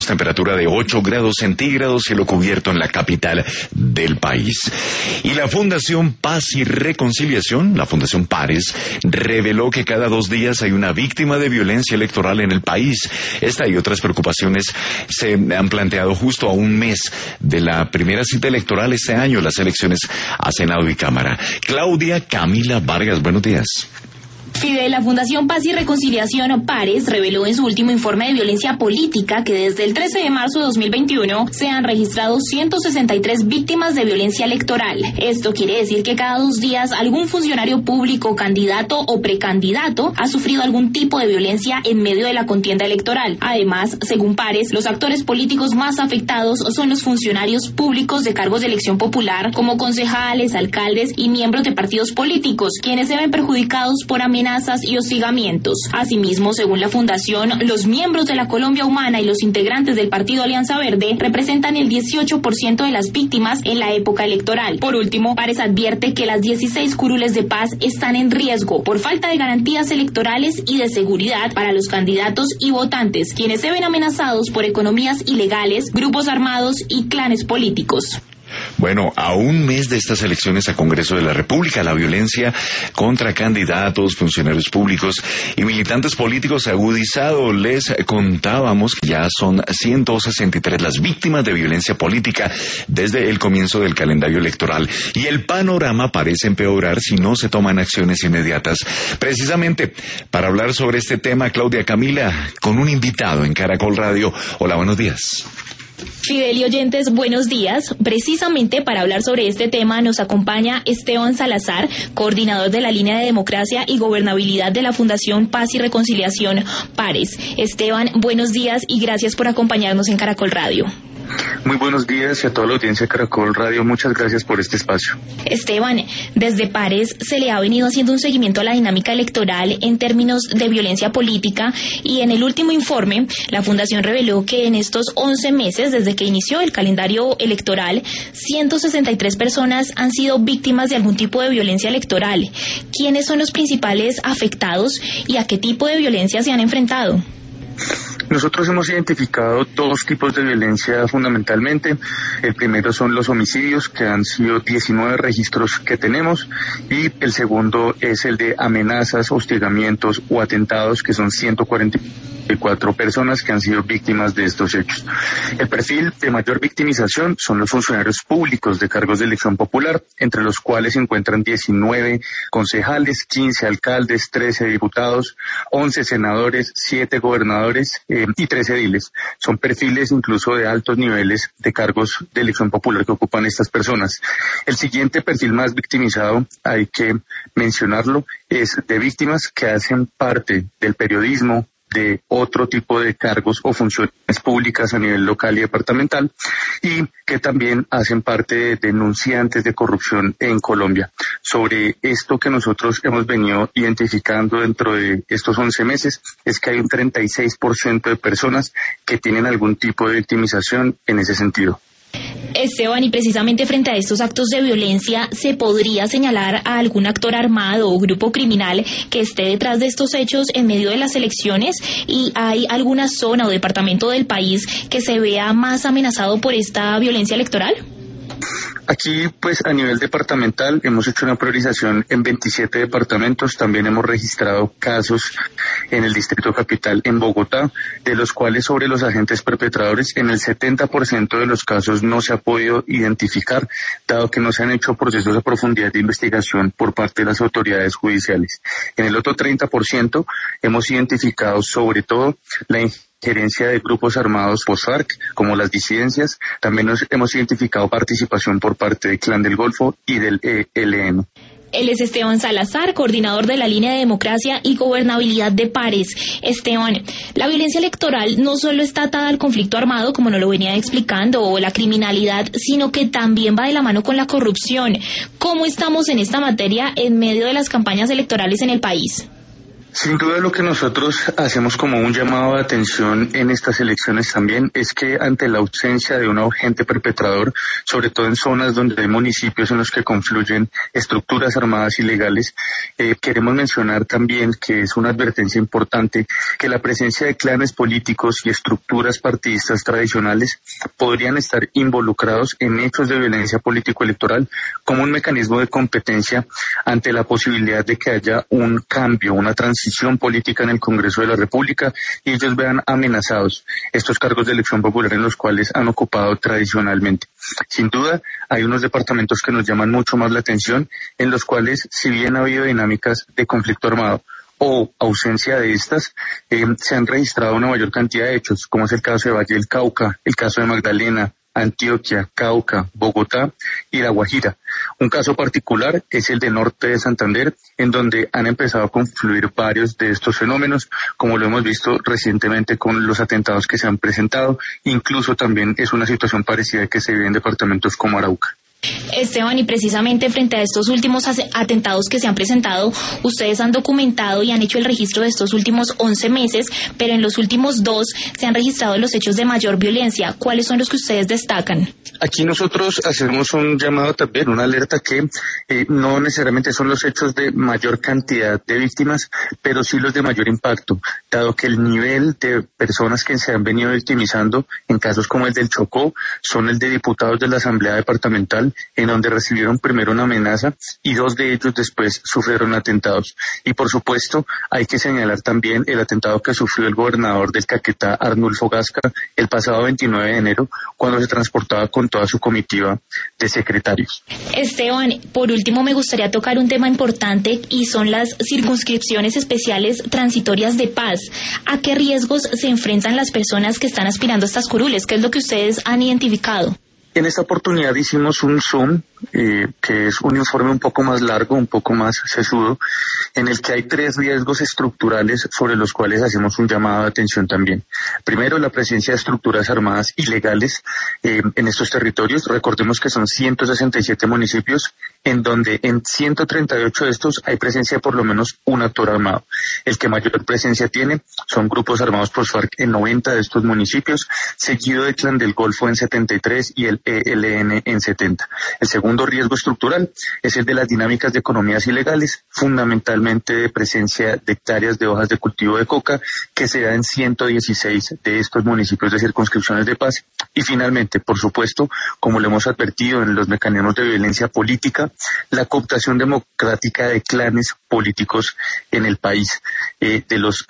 Temperatura de 8 grados centígrados, cielo cubierto en la capital del país. Y la Fundación Paz y Reconciliación, la Fundación Pares, reveló que cada 2 días hay una víctima de violencia electoral en el país. Esta y otras preocupaciones se han planteado justo a un mes de la primera cita electoral este año, las elecciones a Senado y Cámara. Claudia Camila Vargas, buenos días. Fidel, la Fundación Paz y Reconciliación Pares reveló en su último informe de violencia política que desde el 13 de marzo de 2021 se han registrado 163 víctimas de violencia electoral. Esto quiere decir que cada 2 días algún funcionario público, candidato o precandidato ha sufrido algún tipo de violencia en medio de la contienda electoral. Además, según Pares, los actores políticos más afectados son los funcionarios públicos de cargos de elección popular, como concejales, alcaldes y miembros de partidos políticos, quienes se ven perjudicados por amenazas y hostigamientos. Asimismo, según la Fundación, los miembros de la Colombia Humana y los integrantes del Partido Alianza Verde representan el 18% de las víctimas en la época electoral. Por último, Pares advierte que las 16 curules de paz están en riesgo por falta de garantías electorales y de seguridad para los candidatos y votantes, quienes se ven amenazados por economías ilegales, grupos armados y clanes políticos. Bueno, a un mes de estas elecciones a Congreso de la República, la violencia contra candidatos, funcionarios públicos y militantes políticos se ha agudizado. Les contábamos que ya son 163 las víctimas de violencia política desde el comienzo del calendario electoral. Y el panorama parece empeorar si no se toman acciones inmediatas. Precisamente para hablar sobre este tema, Claudia Camila, con un invitado en Caracol Radio. Hola, buenos días. Fidel y oyentes, buenos días. Precisamente para hablar sobre este tema nos acompaña Esteban Salazar, coordinador de la línea de democracia y gobernabilidad de la Fundación Paz y Reconciliación Pares. Esteban, buenos días y gracias por acompañarnos en Caracol Radio. Muy buenos días y a toda la audiencia de Caracol Radio, muchas gracias por este espacio. Esteban, desde Pares se le ha venido haciendo un seguimiento a la dinámica electoral en términos de violencia política y en el último informe la Fundación reveló que en estos 11 meses desde que inició el calendario electoral, 163 personas han sido víctimas de algún tipo de violencia electoral. ¿Quiénes son los principales afectados y a qué tipo de violencia se han enfrentado? Nosotros hemos identificado 2 tipos de violencia fundamentalmente. El primero son los homicidios, que han sido 19 registros que tenemos, y el segundo es el de amenazas, hostigamientos o atentados, que son 144 personas que han sido víctimas de estos hechos. El perfil de mayor victimización son los funcionarios públicos de cargos de elección popular, entre los cuales se encuentran 19 concejales, 15 alcaldes, 13 diputados, 11 senadores, 7 gobernadores y 3 ediles. Son perfiles incluso de altos niveles de cargos de elección popular que ocupan estas personas. El siguiente perfil más victimizado, hay que mencionarlo, es de víctimas que hacen parte del periodismo, de otro tipo de cargos o funciones públicas a nivel local y departamental, y que también hacen parte de denunciantes de corrupción en Colombia. Sobre esto que nosotros hemos venido identificando dentro de estos 11 meses, es que hay un 36% de personas que tienen algún tipo de victimización en ese sentido. Esteban, y precisamente frente a estos actos de violencia, ¿se podría señalar a algún actor armado o grupo criminal que esté detrás de estos hechos en medio de las elecciones? ¿Y hay alguna zona o departamento del país que se vea más amenazado por esta violencia electoral? Aquí, pues, a nivel departamental, hemos hecho una priorización en 27 departamentos. También hemos registrado casos en el Distrito Capital, en Bogotá, de los cuales sobre los agentes perpetradores, en el 70% de los casos no se ha podido identificar, dado que no se han hecho procesos de profundidad de investigación por parte de las autoridades judiciales. En el otro 30% hemos identificado sobre todo la injerencia de grupos armados post-FARC, como las disidencias. También hemos identificado participación por parte del Clan del Golfo y del ELN. Él es Esteban Salazar, coordinador de la línea de democracia y gobernabilidad de Pares. Esteban, la violencia electoral no solo está atada al conflicto armado, como nos lo venía explicando, o la criminalidad, sino que también va de la mano con la corrupción. ¿Cómo estamos en esta materia en medio de las campañas electorales en el país? Sin duda lo que nosotros hacemos como un llamado de atención en estas elecciones también es que ante la ausencia de un agente perpetrador, sobre todo en zonas donde hay municipios en los que confluyen estructuras armadas ilegales, queremos mencionar también que es una advertencia importante que la presencia de clanes políticos y estructuras partidistas tradicionales podrían estar involucrados en hechos de violencia político-electoral como un mecanismo de competencia ante la posibilidad de que haya un cambio, una transición política en el Congreso de la República y ellos vean amenazados estos cargos de elección popular en los cuales han ocupado tradicionalmente. Sin duda, hay unos departamentos que nos llaman mucho más la atención, en los cuales, si bien ha habido dinámicas de conflicto armado o ausencia de estas, se han registrado una mayor cantidad de hechos, como es el caso de Valle del Cauca, el caso de Magdalena, Antioquia, Cauca, Bogotá y La Guajira. Un caso particular es el de Norte de Santander, en donde han empezado a confluir varios de estos fenómenos, como lo hemos visto recientemente con los atentados que se han presentado. Incluso también es una situación parecida que se vive en departamentos como Arauca. Esteban, y precisamente frente a estos últimos atentados que se han presentado, ustedes han documentado y han hecho el registro de estos últimos 11 meses, pero en los últimos 2 se han registrado los hechos de mayor violencia. ¿Cuáles son los que ustedes destacan? Aquí nosotros hacemos un llamado también, una alerta que no necesariamente son los hechos de mayor cantidad de víctimas, pero sí los de mayor impacto, dado que el nivel de personas que se han venido victimizando en casos como el del Chocó son el de diputados de la Asamblea Departamental, en donde recibieron primero una amenaza y 2 de ellos después sufrieron atentados. Y por supuesto hay que señalar también el atentado que sufrió el gobernador del Caquetá, Arnulfo Gasca, el pasado 29 de enero, cuando se transportaba con toda su comitiva de secretarios. Esteban, por último me gustaría tocar un tema importante y son las circunscripciones especiales transitorias de paz. ¿A qué riesgos se enfrentan las personas que están aspirando a estas curules? ¿Qué es lo que ustedes han identificado? En esta oportunidad hicimos un Zoom, que es un informe un poco más largo, un poco más sesudo, en el que hay 3 riesgos estructurales sobre los cuales hacemos un llamado de atención también. Primero, la presencia de estructuras armadas ilegales en estos territorios. Recordemos que son 167 municipios, en donde en 138 de estos hay presencia de por lo menos un actor armado. El que mayor presencia tiene son grupos armados por FARC en 90 de estos municipios, seguido de Clan del Golfo en 73 y el ELN en 70. El segundo riesgo estructural es el de las dinámicas de economías ilegales, fundamentalmente de presencia de hectáreas de hojas de cultivo de coca, que se da en 116 de estos municipios de circunscripciones de paz. Y finalmente, por supuesto, como lo hemos advertido en los mecanismos de violencia política, la cooptación democrática de clanes políticos en el país. De los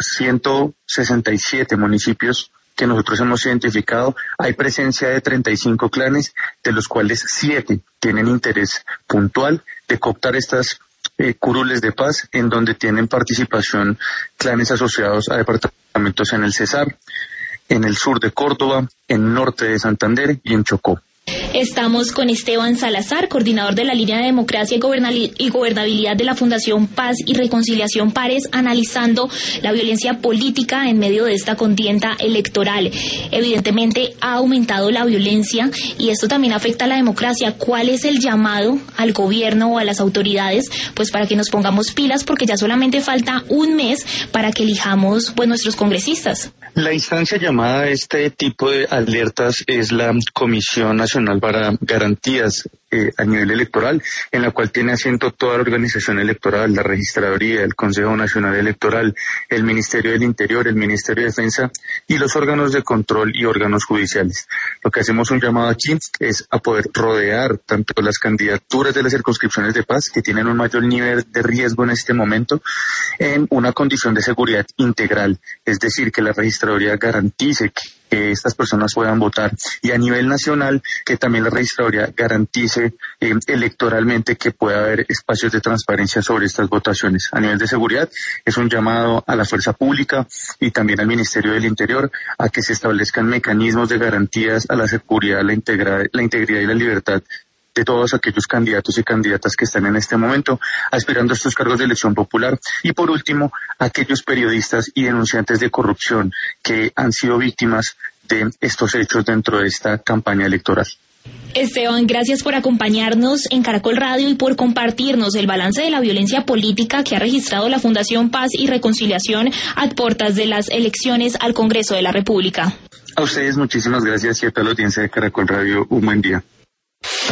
167 municipios que nosotros hemos identificado, hay presencia de 35 clanes, de los cuales 7 tienen interés puntual de cooptar estas curules de paz, en donde tienen participación clanes asociados a departamentos en el Cesar, en el sur de Córdoba, en norte de Santander y en Chocó. Estamos con Esteban Salazar, coordinador de la línea de democracia y gobernabilidad de la Fundación Paz y Reconciliación Pares, analizando la violencia política en medio de esta contienda electoral. Evidentemente ha aumentado la violencia y esto también afecta a la democracia. ¿Cuál es el llamado al gobierno o a las autoridades pues para que nos pongamos pilas, porque ya solamente falta un mes para que elijamos nuestros congresistas? La instancia llamada a este tipo de alertas es la Comisión Nacional para Garantías a nivel electoral, en la cual tiene asiento toda la organización electoral, la Registraduría, el Consejo Nacional Electoral, el Ministerio del Interior, el Ministerio de Defensa y los órganos de control y órganos judiciales. Lo que hacemos un llamado aquí es a poder rodear tanto las candidaturas de las circunscripciones de paz, que tienen un mayor nivel de riesgo en este momento, en una condición de seguridad integral, es decir, que la Registraduría garantice que estas personas puedan votar, y a nivel nacional que también la Registraduría garantice electoralmente que pueda haber espacios de transparencia sobre estas votaciones. A nivel de seguridad es un llamado a la fuerza pública y también al Ministerio del Interior a que se establezcan mecanismos de garantías a la seguridad, la integridad y la libertad de todos aquellos candidatos y candidatas que están en este momento aspirando a estos cargos de elección popular. Y por último, aquellos periodistas y denunciantes de corrupción que han sido víctimas de estos hechos dentro de esta campaña electoral. Esteban, gracias por acompañarnos en Caracol Radio y por compartirnos el balance de la violencia política que ha registrado la Fundación Paz y Reconciliación a puertas de las elecciones al Congreso de la República. A ustedes muchísimas gracias y a toda la audiencia de Caracol Radio un buen día.